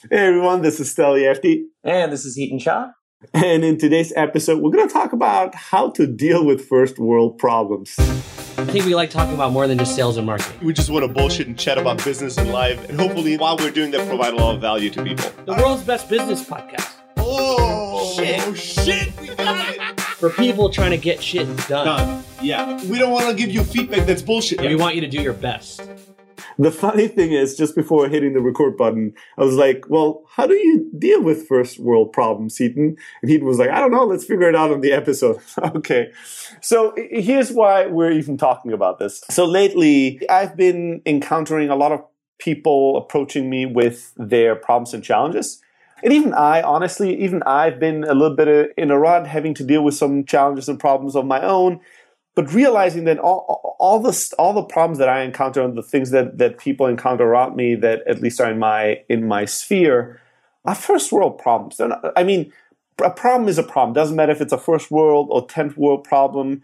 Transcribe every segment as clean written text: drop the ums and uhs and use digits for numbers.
Hey everyone, this is Steli Efti. And this is Heaton Shah. And in today's episode, we're going to talk about how to deal with first world problems. I think we like talking about more than just sales and marketing. We just want to bullshit and chat about business and life. And hopefully, while we're doing that, provide a lot of value to people. The world's best business podcast. Oh, shit. We got it. For people trying to get shit done. Yeah. We don't want to give you feedback that's bullshit. We want you to do your best. The funny thing is, just before hitting the record button, I was like, well, how do you deal with first world problems, Heaton? And Heaton was like, I don't know, let's figure it out on the episode. Okay. So here's why we're even talking about this. So lately, I've been encountering a lot of people approaching me with their problems and challenges. And even I've been a little bit in a rut, having to deal with some challenges and problems of my own. But realizing that all the problems that I encounter and the things that people encounter around me that at least are in my sphere are first world problems. A problem is a problem. Doesn't matter if it's a first world or 10th world problem.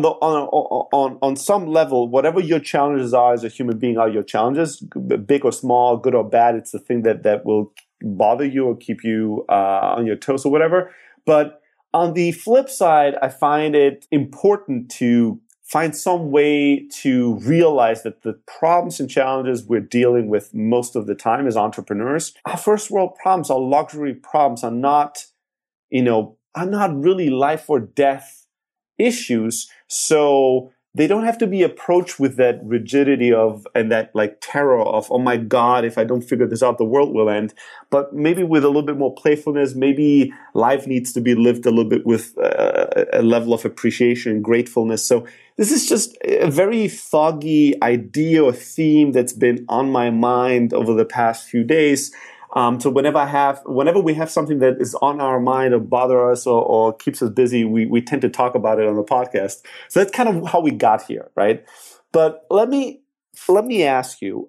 On some level, whatever your challenges are as a human being are your challenges, big or small, good or bad. It's the thing that will bother you or keep you on your toes or whatever. But on the flip side, I find it important to find some way to realize that the problems and challenges we're dealing with most of the time as entrepreneurs, our first world problems, our luxury problems are not really life or death issues. So they don't have to be approached with that rigidity and that like terror of, oh my God, if I don't figure this out, the world will end. But maybe with a little bit more playfulness, maybe life needs to be lived a little bit with a level of appreciation and gratefulness. So this is just a very foggy idea or theme that's been on my mind over the past few days. So whenever we have something that is on our mind or bother us or keeps us busy, we tend to talk about it on the podcast. So that's kind of how we got here, right? But let me ask you,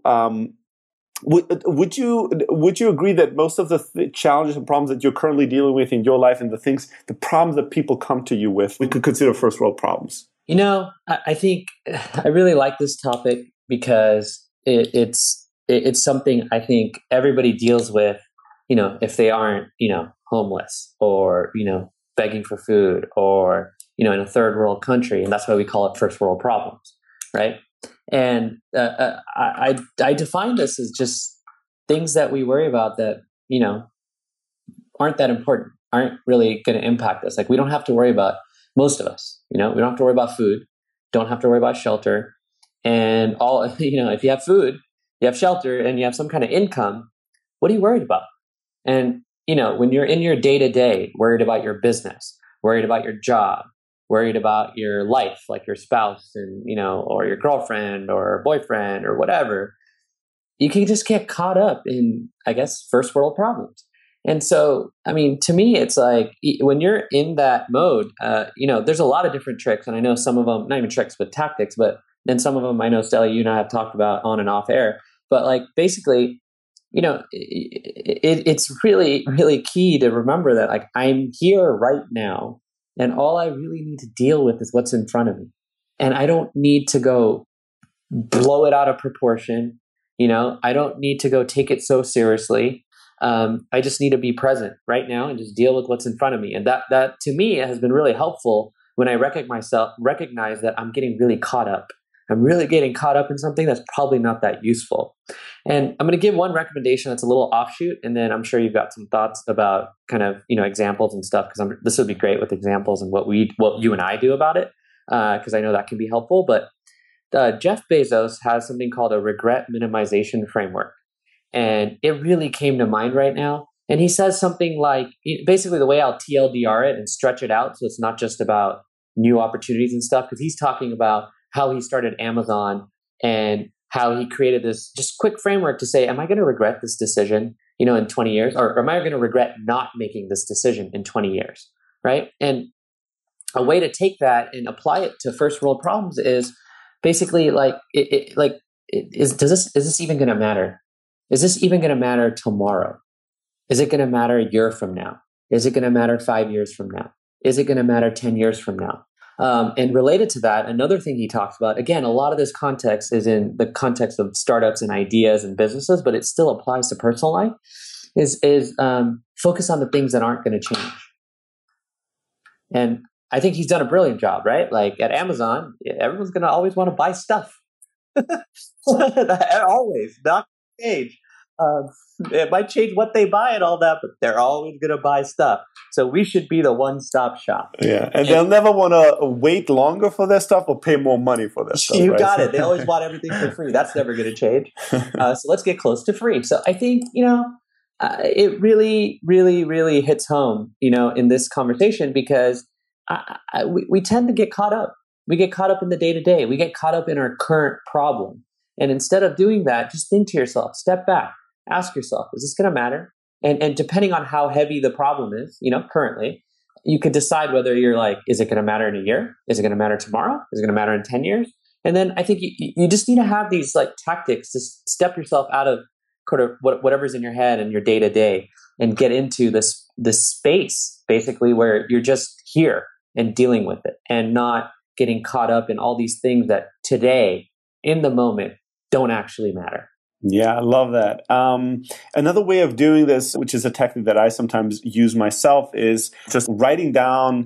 would you agree that most of the challenges and problems that you're currently dealing with in your life and the problems that people come to you with, we could consider first world problems? I think I really like this topic because it's something I think everybody deals with, if they aren't, homeless or, begging for food or, in a third world country. And that's why we call it first world problems, right? And I define this as just things that we worry about that, aren't that important, aren't really going to impact us. Like we don't have to worry about, most of us, we don't have to worry about food, don't have to worry about shelter. And if you have food, you have shelter and you have some kind of income, what are you worried about? And, when you're in your day-to-day, worried about your business, worried about your job, worried about your life, like your spouse and, or your girlfriend or boyfriend or whatever, you can just get caught up in, I guess, first world problems. And so, to me, it's like when you're in that mode, there's a lot of different tricks. And I know some of them, not even tricks, but tactics, but then some of them I know, Steli, you and I have talked about on and off air. But like basically, it's really, really key to remember that like I'm here right now and all I really need to deal with is what's in front of me. And I don't need to go blow it out of proportion. I don't need to go take it so seriously. I just need to be present right now and just deal with what's in front of me. And that to me has been really helpful when I recognize that I'm getting really caught up. I'm really getting caught up in something that's probably not that useful. And I'm going to give one recommendation that's a little offshoot, and then I'm sure you've got some thoughts about kind of, examples and stuff, because this would be great with examples and what you and I do about it, because I know that can be helpful. But Jeff Bezos has something called a regret minimization framework. And it really came to mind right now. And he says something like, basically the way I'll TLDR it and stretch it out so it's not just about new opportunities and stuff, because he's talking about how he started Amazon and how he created this just quick framework to say, am I going to regret this decision, in 20 years? Or am I going to regret not making this decision in 20 years, right? And a way to take that and apply it to first world problems is basically is this even going to matter? Is this even going to matter tomorrow? Is it going to matter a year from now? Is it going to matter 5 years from now? Is it going to matter 10 years from now? And related to that, another thing he talks about, again, a lot of this context is in the context of startups and ideas and businesses, but it still applies to personal life, is focus on the things that aren't going to change. And I think he's done a brilliant job, right? Like at Amazon, everyone's going to always want to buy stuff. Always, not change. It might change what they buy and all that, but they're always going to buy stuff. So we should be the one-stop shop. Yeah, and they'll never want to wait longer for their stuff or pay more money for their stuff. You right? got it. They always want everything for free. That's never going to change. So let's get close to free. So I think, it really, really, really hits home, in this conversation because we tend to get caught up. We get caught up in the day-to-day. We get caught up in our current problem. And instead of doing that, just think to yourself, step back, ask yourself, is this going to matter? And depending on how heavy the problem is, currently, you could decide whether you're like, is it going to matter in a year? Is it going to matter tomorrow? Is it going to matter in 10 years? And then I think you just need to have these like tactics to step yourself out of kind of whatever's in your head and your day-to-day and get into this space basically where you're just here and dealing with it and not getting caught up in all these things that today, in the moment, don't actually matter. Yeah, I love that. Another way of doing this, which is a technique that I sometimes use myself, is just writing down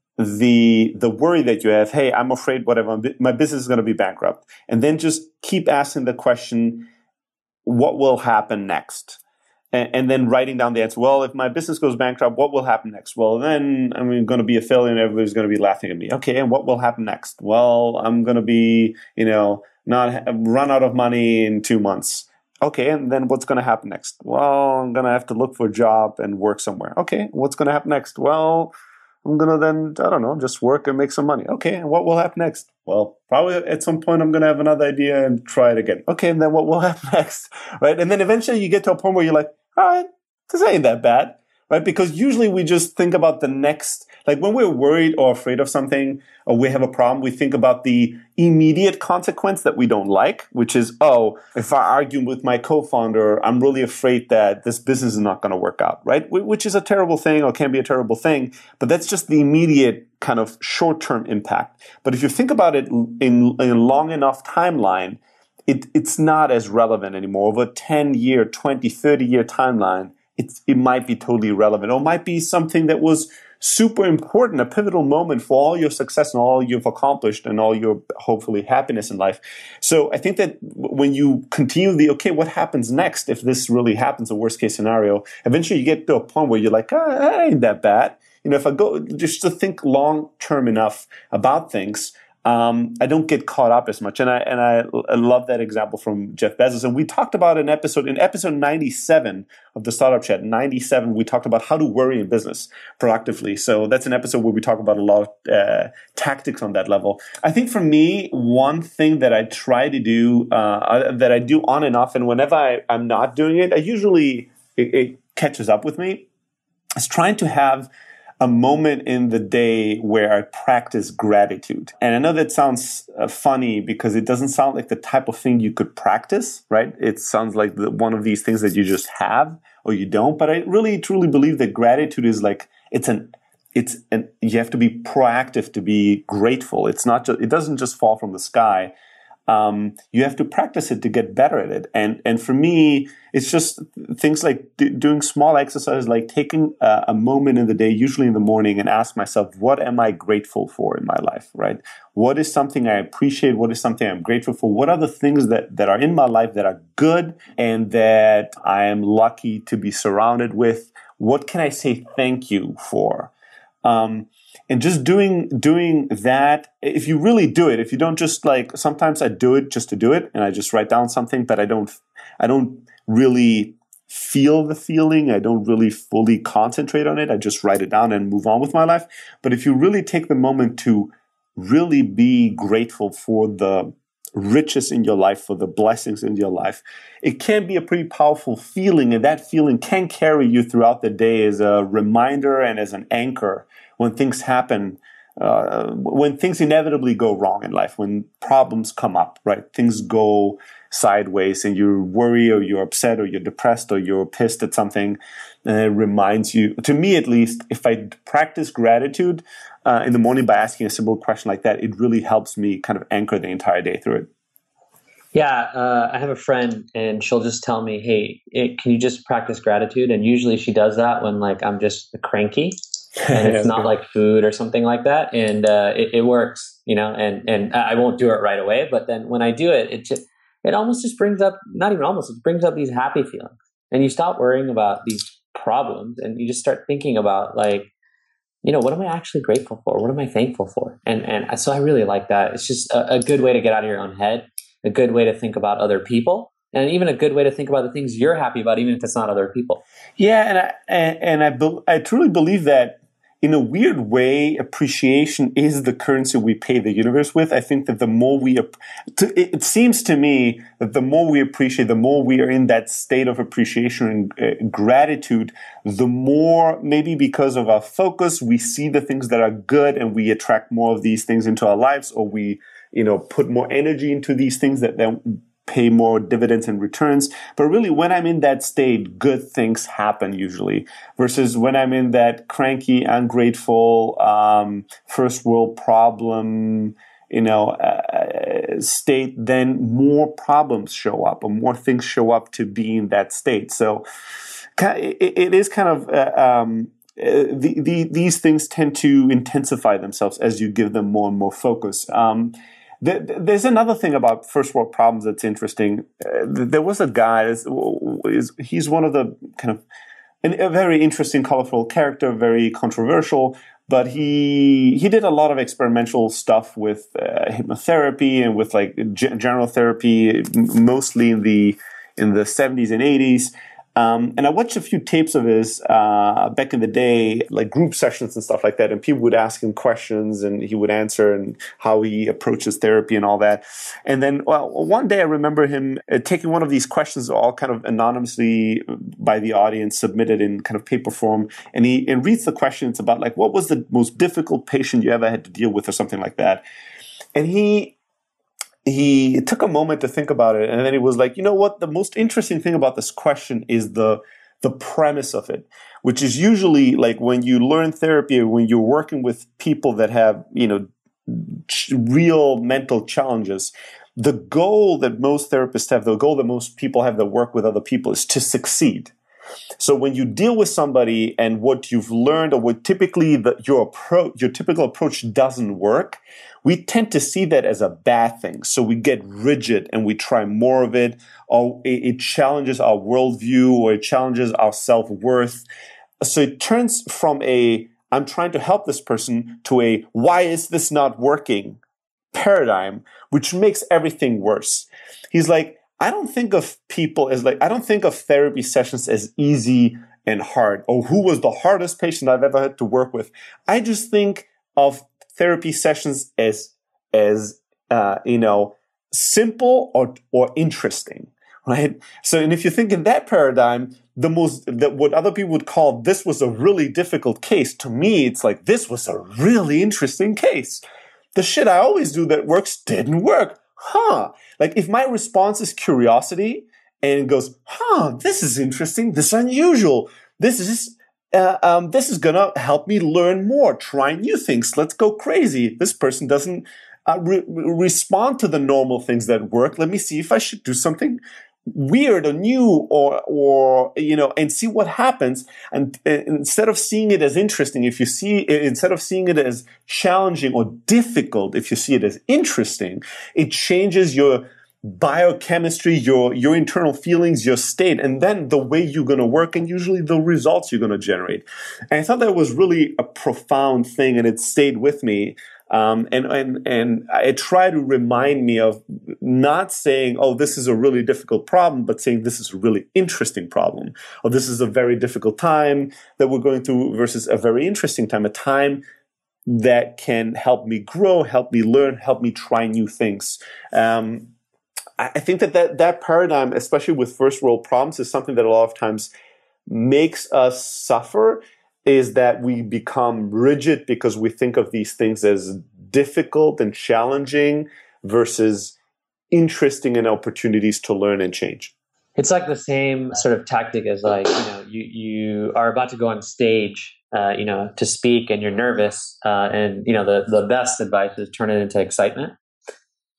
the worry that you have. Hey, I'm afraid whatever, my business is going to be bankrupt. And then just keep asking the question, what will happen next? And then writing down the answer. Well, if my business goes bankrupt, what will happen next? Well, then I'm going to be a failure and everybody's going to be laughing at me. Okay, and what will happen next? Well, I'm going to be, not run out of money in 2 months. Okay, and then what's going to happen next? Well, I'm going to have to look for a job and work somewhere. Okay, what's going to happen next? Well, I'm going to then, I don't know, just work and make some money. Okay, and what will happen next? Well, probably at some point I'm going to have another idea and try it again. Okay, and then what will happen next? Right? And then eventually you get to a point where you're like, all right, this ain't that bad. Right? Because usually we just think about the next, like when we're worried or afraid of something or we have a problem, we think about the immediate consequence that we don't like, which is, oh, if I argue with my co-founder, I'm really afraid that this business is not going to work out, right? Which is a terrible thing or can be a terrible thing, but that's just the immediate kind of short-term impact. But if you think about it in a long enough timeline, it's not as relevant anymore. Over a 10-year, 20, 30-year timeline, it might be totally relevant, or it might be something that was super important, a pivotal moment for all your success and all you've accomplished and all your, hopefully, happiness in life. So I think that when you continue okay, what happens next if this really happens, a worst case scenario, eventually you get to a point where you're like, that ain't that bad. If I go just to think long term enough about things, I don't get caught up as much. And I love that example from Jeff Bezos. And we talked about in episode 97 of the Startup Chat, 97, we talked about how to worry in business proactively. So that's an episode where we talk about a lot of tactics on that level. I think for me, one thing that I try to do, that I do on and off, and whenever I'm not doing it, it catches up with me, is trying to have a moment in the day where I practice gratitude. And I know that sounds funny because it doesn't sound like the type of thing you could practice, right? It sounds like one of these things that you just have or you don't. But I really truly believe that gratitude is like, you have to be proactive to be grateful. It doesn't just fall from the sky. You have to practice it to get better at it. And for me, it's just things like doing small exercises, like taking a moment in the day, usually in the morning, and ask myself, what am I grateful for in my life, right? What is something I appreciate? What is something I'm grateful for? What are the things that are in my life that are good and that I am lucky to be surrounded with? What can I say thank you for? And just doing that, if you really do it, if you don't just like, sometimes I do it just to do it and I just write down something, but I don't really feel the feeling. I don't really fully concentrate on it. I just write it down and move on with my life. But if you really take the moment to really be grateful for the riches in your life, for the blessings in your life, it can be a pretty powerful feeling. And that feeling can carry you throughout the day as a reminder and as an anchor when things happen, when things inevitably go wrong in life, when problems come up, right? Things go sideways and you worry or you're upset or you're depressed or you're pissed at something. And it reminds you, to me at least, if I practice gratitude in the morning by asking a simple question like that, it really helps me kind of anchor the entire day through it. Yeah, I have a friend, and she'll just tell me, "Hey, can you just practice gratitude?" And usually she does that when like I'm just cranky, and it's That's not good. like food or something like that, and it works, you know. And I won't do it right away, but then when I do it, it almost just brings up, not even almost, it brings up these happy feelings, and you stop worrying about these problems, and you just start thinking about like, you know, what am I actually grateful for? What am I thankful for? And so I really like that. It's just a good way to get out of your own head, a good way to think about other people, and even a good way to think about the things you're happy about, even if it's not other people. Yeah, I truly believe that in a weird way, appreciation is the currency we pay the universe with. I think that the more it seems to me that the more we appreciate, the more we are in that state of appreciation and gratitude, the more, maybe because of our focus, we see the things that are good and we attract more of these things into our lives, or we, put more energy into these things that then pay more dividends and returns. But really, when I'm in that state, good things happen usually, versus when I'm in that cranky, ungrateful, first world problem, state, then more problems show up or more things show up to be in that state. So it is kind of, these things tend to intensify themselves as you give them more and more focus. There's another thing about first world problems that's interesting. There was a guy, he's one of the kind of a very interesting, colorful character, very controversial, but he did a lot of experimental stuff with hypnotherapy and with like general therapy, mostly in the 70s and 80s. And I watched a few tapes of his back in the day, like group sessions and stuff like that. And people would ask him questions and he would answer, and how he approaches therapy and all that. And then, one day I remember him taking one of these questions, all kind of anonymously by the audience, submitted in kind of paper form. And he reads the question. It's about like, what was the most difficult patient you ever had to deal with, or something like that. And he took a moment to think about it, and then he was like, you know what? The most interesting thing about this question is the premise of it, which is usually like when you learn therapy, or when you're working with people that have, real mental challenges, the goal that most therapists have, the goal that most people have that work with other people, is to succeed. So when you deal with somebody and what you've learned, or what typically your typical approach doesn't work, we tend to see that as a bad thing. So we get rigid and we try more of it, or it challenges our worldview, or it challenges our self-worth. So it turns from I'm trying to help this person, to a why is this not working paradigm, which makes everything worse. He's like, I don't think of therapy sessions as easy and hard, or who was the hardest patient I've ever had to work with. I just think of therapy sessions as simple or interesting, right? So, and if you think in that paradigm, what other people would call this was a really difficult case, to me, it's like, this was a really interesting case. The shit I always do that works didn't work. Like if my response is curiosity and it goes, this is interesting, this is unusual, this is gonna help me learn more, try new things, let's go crazy. This person doesn't respond to the normal things that work. Let me see if I should do something weird or new, or and see what happens. And instead of seeing it as interesting, instead of seeing it as challenging or difficult, if you see it as interesting, it changes your biochemistry, your internal feelings, your state, and then the way you're going to work, and usually the results you're going to generate. And I thought that was really a profound thing, and it stayed with me. And I try to remind me of not saying, oh, this is a really difficult problem, but saying this is a really interesting problem, or this is a very difficult time that we're going through versus a very interesting time, a time that can help me grow, help me learn, help me try new things. I think that paradigm, especially with first world problems, is something that a lot of times makes us suffer, is that we become rigid because we think of these things as difficult and challenging versus interesting and opportunities to learn and change. It's like the same sort of tactic as like, you are about to go on stage, to speak, and you're nervous. And the best advice is turn it into excitement.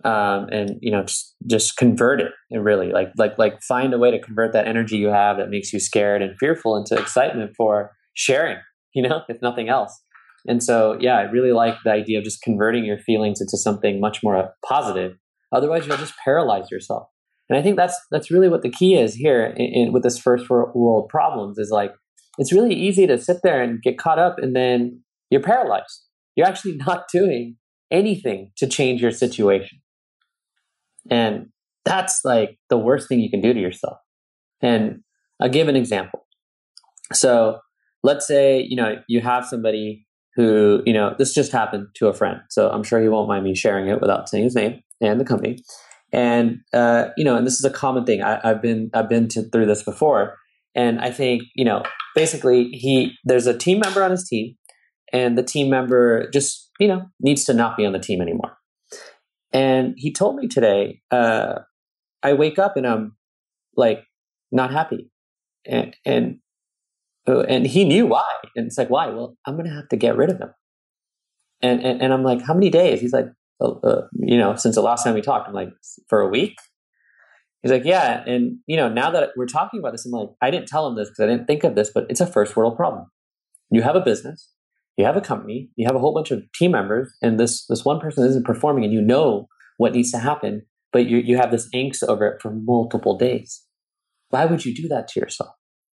and just convert it, and really like find a way to convert that energy you have that makes you scared and fearful into excitement for sharing, if nothing else. And so, yeah, I really like the idea of just converting your feelings into something much more positive. Otherwise, you'll just paralyze yourself. And I think that's really what the key is here with this first world problems is like, it's really easy to sit there and get caught up and then you're paralyzed. You're actually not doing anything to change your situation. And that's like the worst thing you can do to yourself. And I'll give an example. So let's say, you have somebody who, this just happened to a friend. So I'm sure he won't mind me sharing it without saying his name and the company. And, and this is a common thing. I've been through this before. And I think, basically there's a team member on his team and the team member just, needs to not be on the team anymore. And he told me today, I wake up and I'm like not happy. And he knew why. And it's like, why? Well, I'm going to have to get rid of him. And I'm like, how many days? He's like, since the last time we talked, I'm like, for a week? He's like, yeah. And, now that we're talking about this, I'm like, I didn't tell him this because I didn't think of this, but it's a first world problem. You have a business, you have a company, you have a whole bunch of team members, and this one person isn't performing and you know what needs to happen, but you have this angst over it for multiple days. Why would you do that to yourself?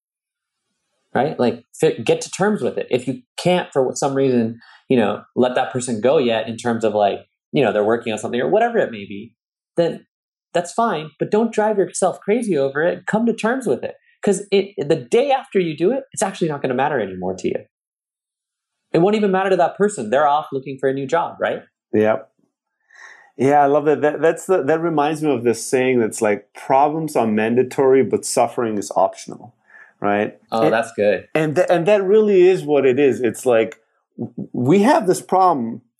Right? Like, get to terms with it. If you can't, for some reason, let that person go yet in terms of like, they're working on something or whatever it may be, then that's fine. But don't drive yourself crazy over it. Come to terms with it. Because the day after you do it, it's actually not going to matter anymore to you. It won't even matter to that person. They're off looking for a new job, right? Yep. Yeah, I love that. That reminds me of this saying that's like, problems are mandatory, but suffering is optional, right? Oh, that's good. And that really is what it is. It's like, we have this problem,